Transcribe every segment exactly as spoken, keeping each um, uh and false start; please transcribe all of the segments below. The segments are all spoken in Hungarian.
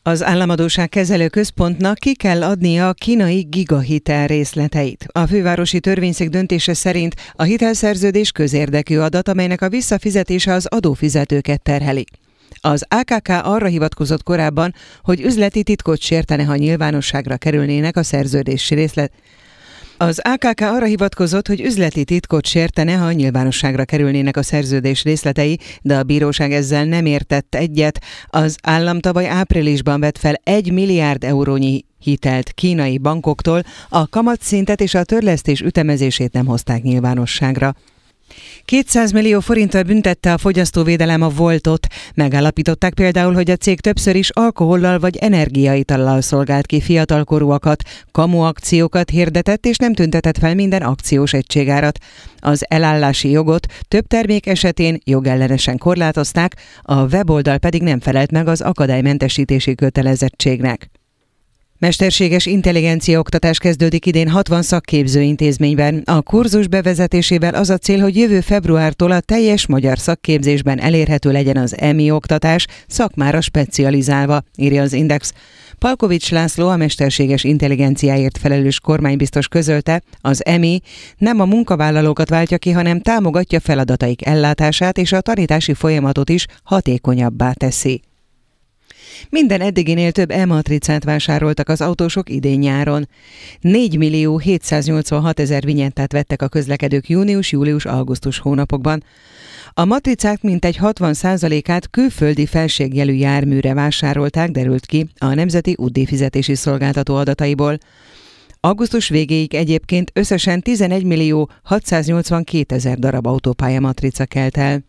Az Államadósságkezelő Központnak ki kell adnia a kínai gigahitel részleteit. A fővárosi törvényszék döntése szerint a hitelszerződés közérdekű adat, amelynek a visszafizetése az adófizetőket terheli. Az á ká ká arra hivatkozott korábban, hogy üzleti titkot sértene, ha nyilvánosságra kerülnének a szerződési részlet. Az á ká ká arra hivatkozott, hogy üzleti titkot sértene, ha nyilvánosságra kerülnének a szerződés részletei, de a bíróság ezzel nem értett egyet. Az állam tavaly áprilisban vett fel egy milliárd eurónyi hitelt kínai bankoktól, a kamatszintet és a törlesztés ütemezését nem hozták nyilvánosságra. kétszáz millió forinttal büntette a fogyasztóvédelem a Voltot. Megállapították például, hogy a cég többször is alkohollal vagy energiaitallal szolgált ki fiatalkorúakat, kamuakciókat hirdetett és nem tüntetett fel minden akciós egységárat. Az elállási jogot több termék esetén jogellenesen korlátozták, a weboldal pedig nem felelt meg az akadálymentesítési kötelezettségnek. Mesterséges intelligencia oktatás kezdődik idén hatvan szakképzőintézményben. A kurzus bevezetésével az a cél, hogy jövő februártól a teljes magyar szakképzésben elérhető legyen az é em i oktatás, szakmára specializálva, írja az Index. Palkovics László, a mesterséges intelligenciáért felelős kormánybiztos közölte, az é em i nem a munkavállalókat váltja ki, hanem támogatja feladataik ellátását és a tanítási folyamatot is hatékonyabbá teszi. Minden eddiginél több e-matricát vásároltak az autósok idén-nyáron. négy millió hétszáznyolcvanhat ezer vinyettát vettek a közlekedők június, július, augusztus hónapokban. A matricák mintegy hatvan százalékát külföldi felségjelű járműre vásárolták, derült ki a Nemzeti Útdíjfizetési Szolgáltató adataiból. Augusztus végéig egyébként összesen tizenegy millió hatszáznyolcvankét ezer darab autópálya matrica kelt el.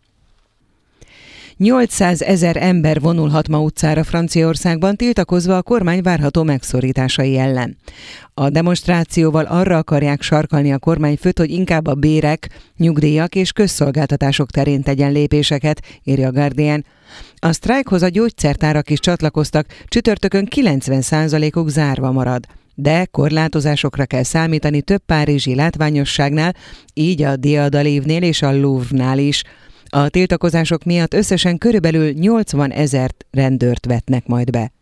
nyolcszázezer ember vonulhat ma utcára Franciaországban, tiltakozva a kormány várható megszorításai ellen. A demonstrációval arra akarják sarkalni a kormányfőt, hogy inkább a bérek, nyugdíjak és közszolgáltatások terén tegyen lépéseket, írja a Guardian. A sztrájkhoz a gyógyszertárak is csatlakoztak, csütörtökön kilencven százalékuk zárva marad. De korlátozásokra kell számítani több párizsi látványosságnál, így a Dia d'Alève-nél és a Louvre-nál is. A tiltakozások miatt összesen körülbelül nyolcvan ezer rendőrt vetnek majd be.